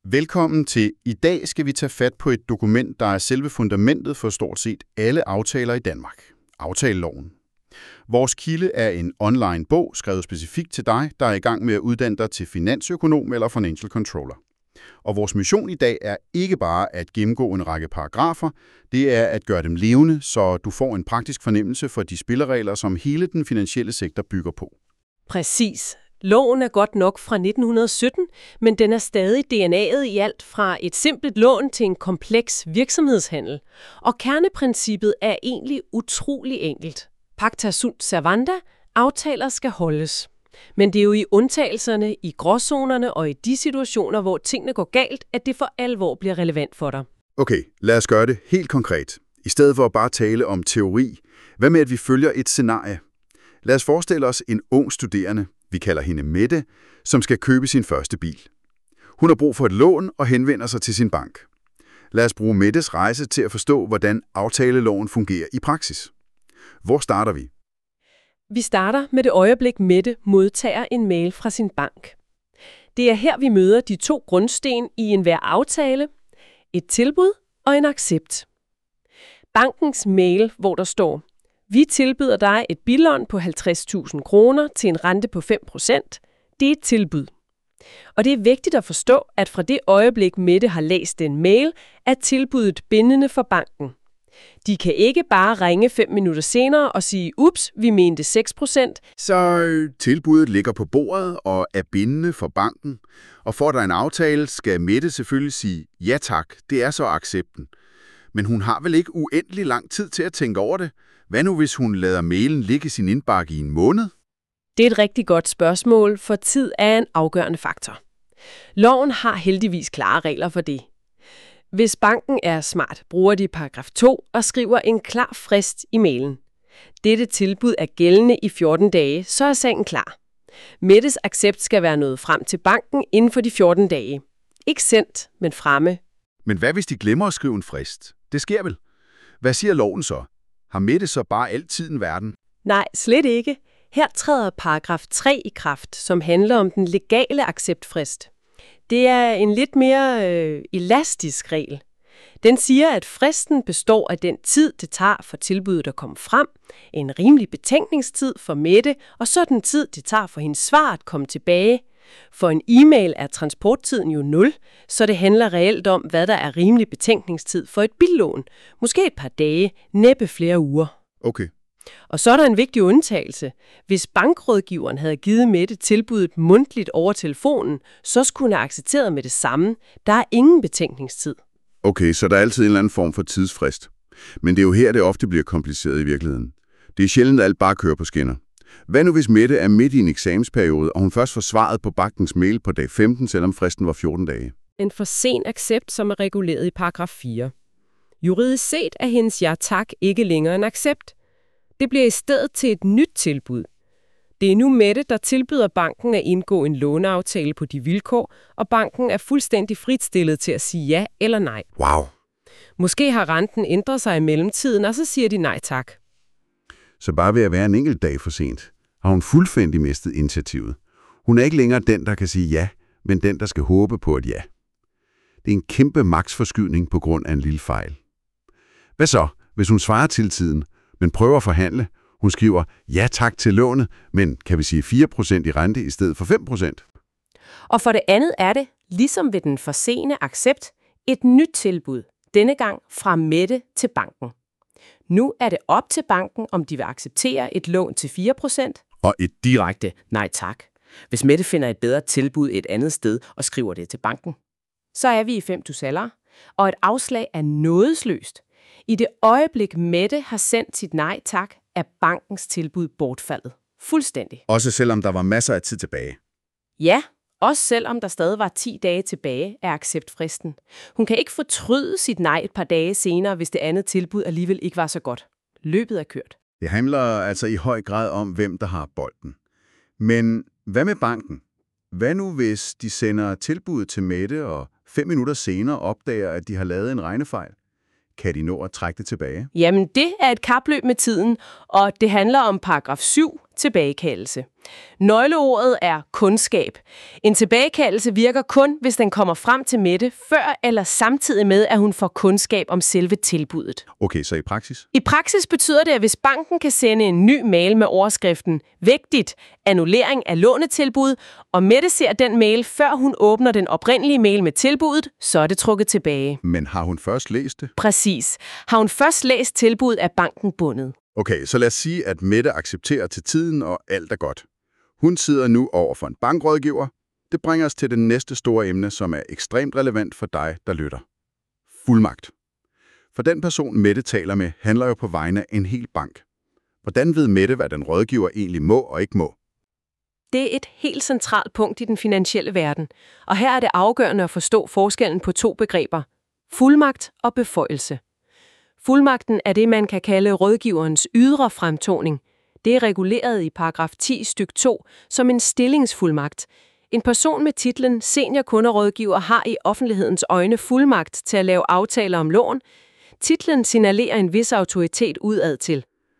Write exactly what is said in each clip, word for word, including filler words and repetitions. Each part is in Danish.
Velkommen til. I dag skal vi tage fat på et dokument, der er selve fundamentet for stort set alle aftaler i Danmark. Aftaleloven. Vores kilde er en online bog, skrevet specifikt til dig, der er i gang med at uddanne dig til finansøkonom eller financial controller. Og vores mission i dag er ikke bare at gennemgå en række paragrafer, det er at gøre dem levende, så du får en praktisk fornemmelse for de spilleregler, som hele den finansielle sektor bygger på. Præcis. Loven er godt nok fra nitten sytten, men den er stadig D N A'et i alt fra et simpelt lån til en kompleks virksomhedshandel. Og kerneprincippet er egentlig utrolig enkelt. Pacta sunt servanda, aftaler skal holdes. Men det er jo i undtagelserne, i gråzonerne og i de situationer, hvor tingene går galt, at det for alvor bliver relevant for dig. Okay, lad os gøre det helt konkret. I stedet for at bare tale om teori, hvad med at vi følger et scenarie? Lad os forestille os en ung studerende, vi kalder hende Mette, som skal købe sin første bil. Hun har brug for et lån og henvender sig til sin bank. Lad os bruge Mettes rejse til at forstå, hvordan aftaleloven fungerer i praksis. Hvor starter vi? Vi starter med det øjeblik, Mette modtager en mail fra sin bank. Det er her, vi møder de to grundsten i enhver aftale, et tilbud og en accept. Bankens mail, hvor der står: vi tilbyder dig et billån på halvtreds tusind kroner til en rente på fem procent. Det er et tilbud. Og det er vigtigt at forstå, at fra det øjeblik, Mette har læst den mail, er tilbuddet bindende for banken. De kan ikke bare ringe fem minutter senere og sige, ups, vi mente seks procent. Så tilbuddet ligger på bordet og er bindende for banken. Og for at der er en aftale, skal Mette selvfølgelig sige, ja tak, det er så accepten. Men hun har vel ikke uendelig lang tid til at tænke over det? Hvad nu, hvis hun lader mailen ligge i sin indbakke i en måned? Det er et rigtig godt spørgsmål, for tid er en afgørende faktor. Loven har heldigvis klare regler for det. Hvis banken er smart, bruger de paragraf to og skriver en klar frist i mailen. Dette tilbud er gældende i fjorten dage, så er sagen klar. Mettes accept skal være nået frem til banken inden for de fjorten dage. Ikke sendt, men fremme. Men hvad hvis de glemmer at skrive en frist? Det sker vel. Hvad siger loven så? Har Mette så bare altid en verden? Nej, slet ikke. Her træder paragraf tre i kraft, som handler om den legale acceptfrist. Det er en lidt mere øh, elastisk regel. Den siger, at fristen består af den tid, det tager for tilbuddet at komme frem, en rimelig betænkningstid for Mette, og så den tid, det tager for hendes svar at komme tilbage. For en e-mail er transporttiden jo nul, så det handler reelt om, hvad der er rimelig betænkningstid for et billån. Måske et par dage, næppe flere uger. Okay. Og så er der en vigtig undtagelse. Hvis bankrådgiveren havde givet Mette tilbuddet mundtligt over telefonen, så skulle hun have accepteret med det samme. Der er ingen betænkningstid. Okay, så der er altid en eller anden form for tidsfrist. Men det er jo her, det ofte bliver kompliceret i virkeligheden. Det er sjældent, at alt bare kører på skinner. Hvad nu, hvis Mette er midt i en eksamensperiode, og hun først får svaret på bankens mail på dag femten, selvom fristen var fjorten dage? En for sen accept, som er reguleret i paragraf fire. Juridisk set er hendes ja tak ikke længere en accept. Det bliver i stedet til et nyt tilbud. Det er nu Mette, der tilbyder banken at indgå en låneaftale på de vilkår, og banken er fuldstændig fritstillet til at sige ja eller nej. Wow. Måske har renten ændret sig i mellemtiden, og så siger de nej tak. Så bare ved at være en enkelt dag for sent, har hun fuldstændig mistet initiativet. Hun er ikke længere den, der kan sige ja, men den, der skal håbe på et ja. Det er en kæmpe maksforskydning på grund af en lille fejl. Hvad så, hvis hun svarer til tiden, men prøver at forhandle? Hun skriver ja tak til lånet, men kan vi sige fire procent i rente i stedet for fem procent? Og for det andet er det, ligesom ved den for sene accept, et nyt tilbud, denne gang fra Mette til banken. Nu er det op til banken, om de vil acceptere et lån til fire procent. Og et direkte nej tak. Hvis Mette finder et bedre tilbud et andet sted og skriver det til banken. Så er vi i fem tusaller, og et afslag er nådesløst. I det øjeblik, Mette har sendt sit nej tak, er bankens tilbud bortfaldet. Fuldstændig. Også selvom der var masser af tid tilbage? Ja, også selvom der stadig var ti dage tilbage af acceptfristen. Hun kan ikke fortryde sit nej et par dage senere, hvis det andet tilbud alligevel ikke var så godt. Løbet er kørt. Det handler altså i høj grad om, hvem der har bolden. Men hvad med banken? Hvad nu, hvis de sender tilbuddet til Mette, og fem minutter senere opdager, at de har lavet en regnefejl? Kan de nå at trække det tilbage? Jamen, det er et kapløb med tiden, og det handler om paragraf syv, tilbagekaldelse. Nøgleordet er kundskab. En tilbagekaldelse virker kun, hvis den kommer frem til Mette før eller samtidig med, at hun får kundskab om selve tilbuddet. Okay, så i praksis? I praksis betyder det, at hvis banken kan sende en ny mail med overskriften "Vigtigt, annullering af lånetilbud", og Mette ser den mail, før hun åbner den oprindelige mail med tilbuddet, så er det trukket tilbage. Men har hun først læst det? Præcis. Har hun først læst tilbuddet, er banken bundet. Okay, så lad os sige, at Mette accepterer til tiden, og alt er godt. Hun sidder nu over for en bankrådgiver. Det bringer os til det næste store emne, som er ekstremt relevant for dig, der lytter. Fuldmagt. For den person, Mette taler med, handler jo på vegne af en hel bank. Hvordan ved Mette, hvad den rådgiver egentlig må og ikke må? Det er et helt centralt punkt i den finansielle verden, og her er det afgørende at forstå forskellen på to begreber: fuldmagt og beføjelse. Fuldmagten er det, man kan kalde rådgiverens ydre fremtoning. Det er reguleret i paragraf ti stykke to som en stillingsfuldmagt. En person med titlen seniorkunderådgiver har i offentlighedens øjne fuldmagt til at lave aftaler om lån. Titlen signalerer en vis autoritet udad til.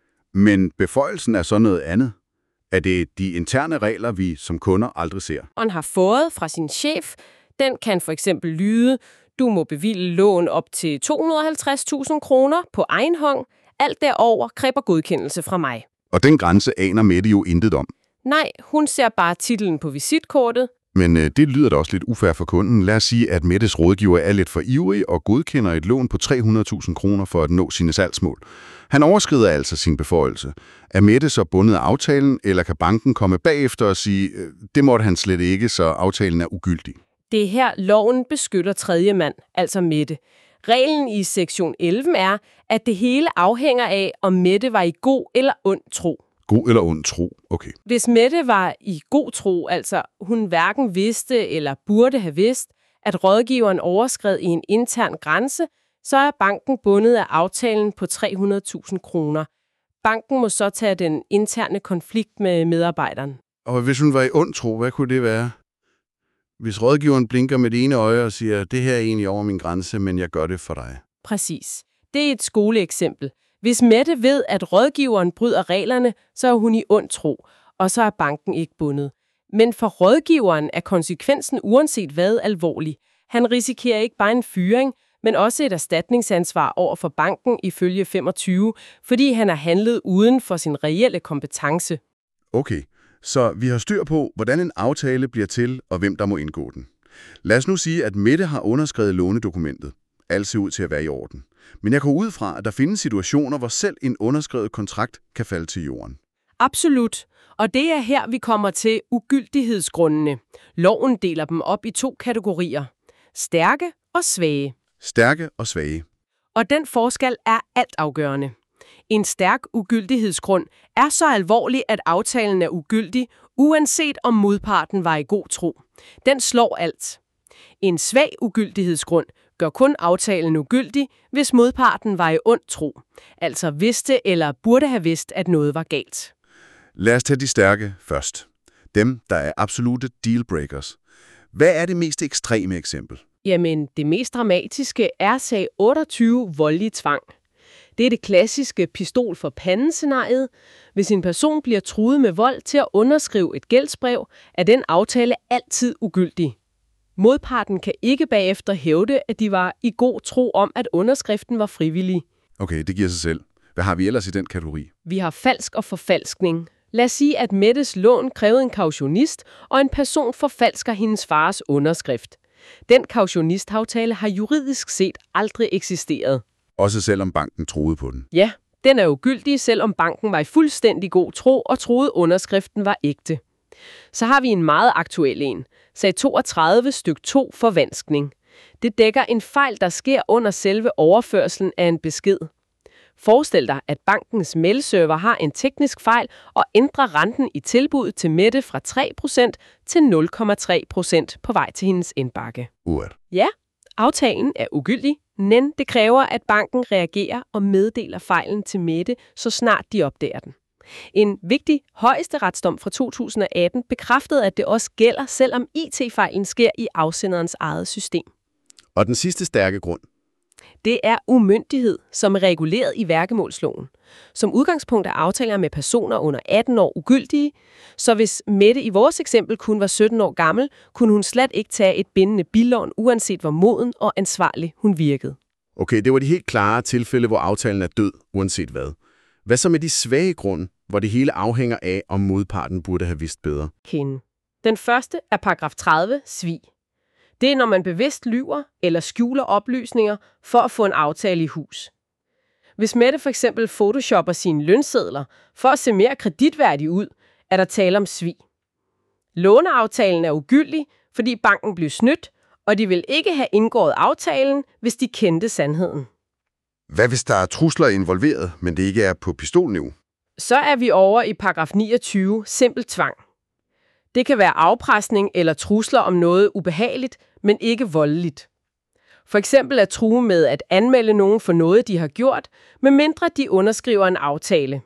Men beføjelsen er så noget andet. Er det de interne regler, vi som kunder aldrig ser? Og har fået fra sin chef. Den kan for eksempel lyde: du må bevilge lån op til to hundrede og halvtreds tusind kroner på egen hånd. Alt derover kræver godkendelse fra mig. Og den grænse aner Mette jo intet om. Nej, hun ser bare titlen på visitkortet. Men øh, det lyder da også lidt ufair for kunden. Lad os sige, at Mettes rådgiver er lidt for ivrig og godkender et lån på tre hundrede tusind kroner for at nå sine salgsmål. Han overskrider altså sin beføjelse. Er Mette så bundet af aftalen, eller kan banken komme bagefter og sige, øh, det måtte han slet ikke, så aftalen er ugyldig? Det er her, loven beskytter tredje mand, altså Mette. Reglen i sektion elleve er, at det hele afhænger af, om Mette var i god eller ond tro. God eller ond tro, okay. Hvis Mette var i god tro, altså hun hverken vidste eller burde have vidst, at rådgiveren overskred i en intern grænse, så er banken bundet af aftalen på tre hundrede tusind kroner. Banken må så tage den interne konflikt med medarbejderen. Og hvis hun var i ond tro, hvad kunne det være? Hvis rådgiveren blinker med det ene øje og siger, det her er egentlig over min grænse, men jeg gør det for dig. Præcis. Det er et skoleeksempel. Hvis Mette ved, at rådgiveren bryder reglerne, så er hun i ond tro, og så er banken ikke bundet. Men for rådgiveren er konsekvensen uanset hvad alvorlig. Han risikerer ikke bare en fyring, men også et erstatningsansvar over for banken ifølge femogtyve, fordi han har handlet uden for sin reelle kompetence. Okay, så vi har styr på, hvordan en aftale bliver til, og hvem der må indgå den. Lad os nu sige, at Mette har underskrevet lånedokumentet. Alt ser ud til at være i orden. Men jeg går ud fra, at der findes situationer, hvor selv en underskrevet kontrakt kan falde til jorden. Absolut. Og det er her, vi kommer til ugyldighedsgrundene. Loven deler dem op i to kategorier: stærke og svage. Stærke og svage. Og den forskel er altafgørende. En stærk ugyldighedsgrund er så alvorlig, at aftalen er ugyldig, uanset om modparten var i god tro. Den slår alt. En svag ugyldighedsgrund gør kun aftalen ugyldig, hvis modparten var i ond tro, altså vidste eller burde have vidst, at noget var galt. Lad os tage de stærke først. Dem, der er absolute dealbreakers. Hvad er det mest ekstreme eksempel? Jamen, det mest dramatiske er sag otteogtyve voldelig tvang. Det er det klassiske pistol for panden-scenariet. Hvis en person bliver truet med vold til at underskrive et gældsbrev, er den aftale altid ugyldig. Modparten kan ikke bagefter hævde, at de var i god tro om, at underskriften var frivillig. Okay, det giver sig selv. Hvad har vi ellers i den kategori? Vi har falsk og forfalskning. Lad os sige, at Mettes lån krævede en kautionist, og en person forfalsker hendes fars underskrift. Den kautionistaftale har juridisk set aldrig eksisteret. Også selvom banken troede på den? Ja, den er ugyldig, selvom banken var i fuldstændig god tro og troede underskriften var ægte. Så har vi en meget aktuel en. Sag toogtredive stykke to forvanskning. Det dækker en fejl, der sker under selve overførslen af en besked. Forestil dig, at bankens mailserver har en teknisk fejl og ændrer renten i tilbuddet til Mette fra tre procent til nul komma tre procent på vej til hendes indbakke. Uret. Ja, aftalen er ugyldig, men det kræver, at banken reagerer og meddeler fejlen til Mette, så snart de opdager den. En vigtig højesteretsdom fra to tusind og atten bekræftede, at det også gælder, selvom I T-fejlen sker i afsenderens eget system. Og den sidste stærke grund? Det er umyndighed, som er reguleret i værgemålsloven. Som udgangspunkt er aftaler med personer under atten år ugyldige, så hvis Mette i vores eksempel kun var sytten år gammel, kunne hun slet ikke tage et bindende billån, uanset hvor moden og ansvarlig hun virkede. Okay, det var de helt klare tilfælde, hvor aftalen er død, uanset hvad. Hvad så med de svage grunde, hvor det hele afhænger af, om modparten burde have vidst bedre? Kende. Den første er paragraf tredive, svig. Det er, når man bevidst lyver eller skjuler oplysninger for at få en aftale i hus. Hvis Mette for eksempel photoshopper sine lønsedler for at se mere kreditværdig ud, er der tale om svig. Låneaftalen er ugyldig, fordi banken blev snydt, og de vil ikke have indgået aftalen, hvis de kendte sandheden. Hvad hvis der er trusler involveret, men det ikke er på pistolniveau? Så er vi over i paragraf niogtyve, simpel tvang. Det kan være afpresning eller trusler om noget ubehageligt, men ikke voldeligt. For eksempel at true med at anmelde nogen for noget, de har gjort, medmindre de underskriver en aftale.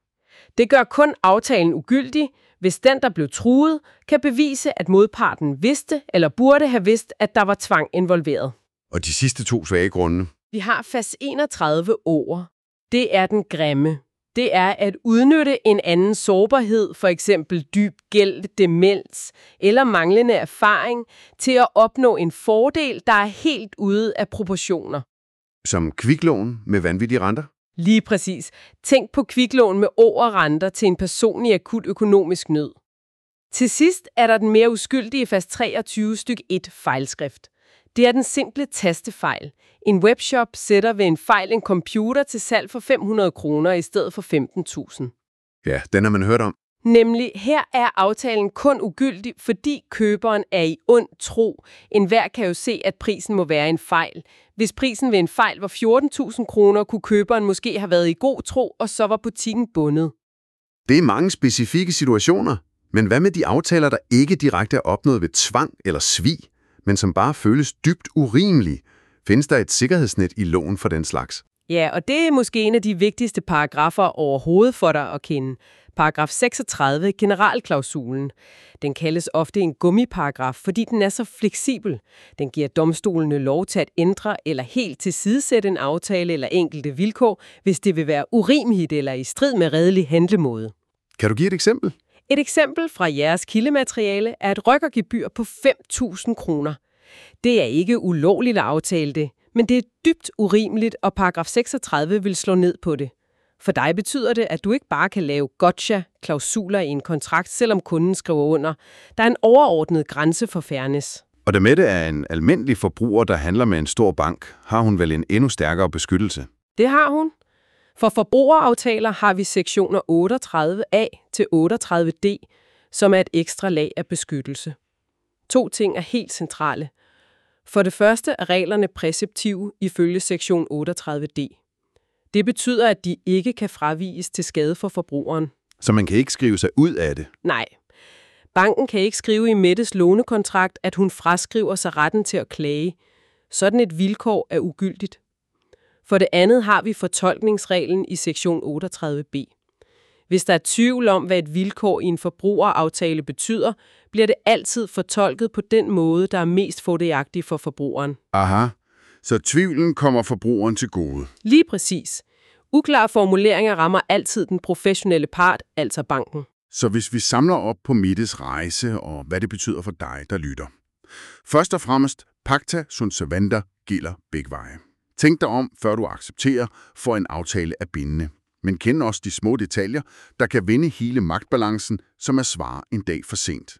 Det gør kun aftalen ugyldig, hvis den, der blev truet, kan bevise, at modparten vidste eller burde have vidst, at der var tvang involveret. Og de sidste to svage grunde? Vi har fast enogtredive ord. Det er den grimme. Det er at udnytte en andens sårbarhed, for eksempel dyb gæld, demens eller manglende erfaring, til at opnå en fordel, der er helt ude af proportioner. Som kviklån med vanvittige renter? Lige præcis. Tænk på kviklån med over renter til en person i akut økonomisk nød. Til sidst er der den mere uskyldige fast treogtyve stykke et fejlskrift. Det er den simple tastefejl. En webshop sætter ved en fejl en computer til salg for fem hundrede kroner i stedet for femten tusind. Ja, den har man hørt om. Nemlig, her er aftalen kun ugyldig, fordi køberen er i ond tro. Enhver kan jo se, at prisen må være en fejl. Hvis prisen ved en fejl var fjorten tusind kroner, kunne køberen måske have været i god tro, og så var butikken bundet. Det er mange specifikke situationer. Men hvad med de aftaler, der ikke direkte er opnået ved tvang eller svig, men som bare føles dybt urimelige? Findes der et sikkerhedsnet i loven for den slags? Ja, og det er måske en af de vigtigste paragrafer overhovedet for dig at kende. Paragraf seksogtredive, generalklausulen. Den kaldes ofte en gummiparagraf, fordi den er så fleksibel. Den giver domstolene lov til at ændre eller helt tilsidesætte en aftale eller enkelte vilkår, hvis det vil være urimeligt eller i strid med redelig handlemåde. Kan du give et eksempel? Et eksempel fra jeres kildemateriale er et rykkergebyr på fem tusind kroner. Det er ikke ulovligt at aftale det, men det er dybt urimeligt, og paragraf seksogtredive vil slå ned på det. For dig betyder det, at du ikke bare kan lave gotcha-klausuler i en kontrakt, selvom kunden skriver under. Der er en overordnet grænse for fairness. Og da Mette er en almindelig forbruger, der handler med en stor bank, har hun vel en endnu stærkere beskyttelse? Det har hun. For forbrugeraftaler har vi sektioner otteogtredive A til otteogtredive D, som er et ekstra lag af beskyttelse. To ting er helt centrale. For det første er reglerne præceptive ifølge sektion otteogtredive D. Det betyder, at de ikke kan fraviges til skade for forbrugeren. Så man kan ikke skrive sig ud af det? Nej. Banken kan ikke skrive i Mettes lånekontrakt, at hun fraskriver sig retten til at klage. Sådan et vilkår er ugyldigt. For det andet har vi fortolkningsreglen i sektion otteogtredive B. Hvis der er tvivl om, hvad et vilkår i en forbrugeraftale betyder, bliver det altid fortolket på den måde, der er mest fordelagtig for forbrugeren. Aha, så tvivlen kommer forbrugeren til gode. Lige præcis. Uklare formuleringer rammer altid den professionelle part, altså banken. Så hvis vi samler op på Mettes rejse og hvad det betyder for dig, der lytter. Først og fremmest, pacta sunt servanda gælder begge veje. Tænk dig om, før du accepterer, for en aftale er bindende. Men kend også de små detaljer, der kan vende hele magtbalancen, som er svar en dag for sent.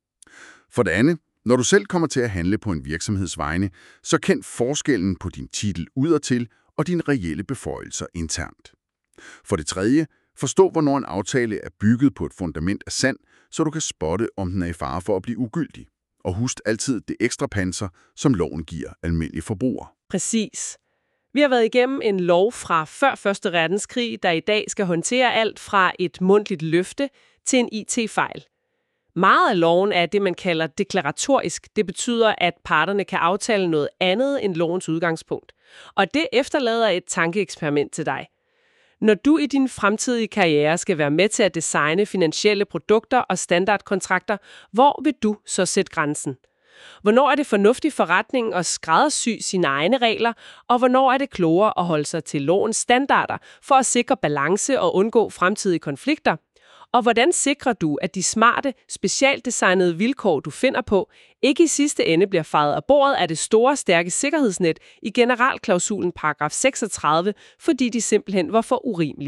For det andet, når du selv kommer til at handle på en virksomheds vegne, så kend forskellen på din titel udadtil og dine reelle beføjelser internt. For det tredje, forstå, hvornår en aftale er bygget på et fundament af sand, så du kan spotte, om den er i fare for at blive ugyldig. Og husk altid det ekstra panser, som loven giver almindelige forbrugere. Præcis. Vi har været igennem en lov fra før første verdenskrig, der i dag skal håndtere alt fra et mundtligt løfte til en I T-fejl. Meget af loven er det, man kalder deklaratorisk. Det betyder, at parterne kan aftale noget andet end lovens udgangspunkt. Og det efterlader et tankeeksperiment til dig. Når du i din fremtidige karriere skal være med til at designe finansielle produkter og standardkontrakter, hvor vil du så sætte grænsen? Hvornår er det fornuftig forretning at skræddersy sine egne regler, og hvornår er det klogere at holde sig til lovens standarder for at sikre balance og undgå fremtidige konflikter? Og hvordan sikrer du, at de smarte, specialdesignede vilkår, du finder på, ikke i sidste ende bliver fejet af bordet af det store, stærke sikkerhedsnet i generalklausulen paragraf seksogtredive, fordi de simpelthen var for urimelige?